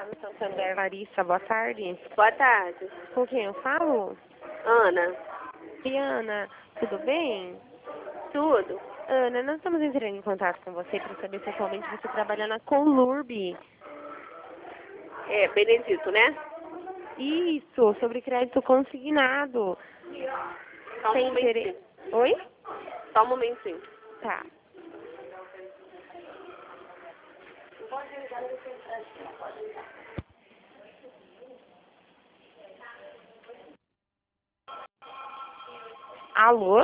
Lá no Santander, Larissa, boa tarde. Boa tarde. Com quem eu falo? Ana. Ana, tudo bem? Tudo? Ana, nós estamos entrando em contato com você para saber se atualmente você trabalha na Conlurb. É, Benedito, né? Isso, sobre crédito consignado. Só um Tem momentinho. interesse? Oi? Só um momentinho. Tá. Alô?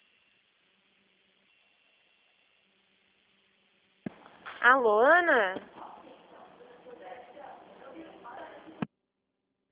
Alô, Ana?